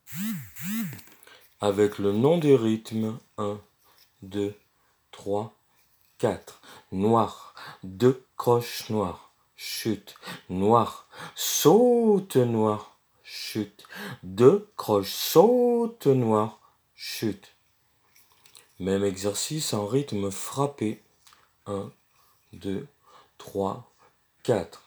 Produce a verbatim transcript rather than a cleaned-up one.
Avec le nom du rythme. un, deux, trois, quatre. Noir. Deux croches noires. Chute. Noir. Saute noir. Chute. Deux croches saute noir. Chute. Même exercice en rythme frappé. un, deux, trois, quatre.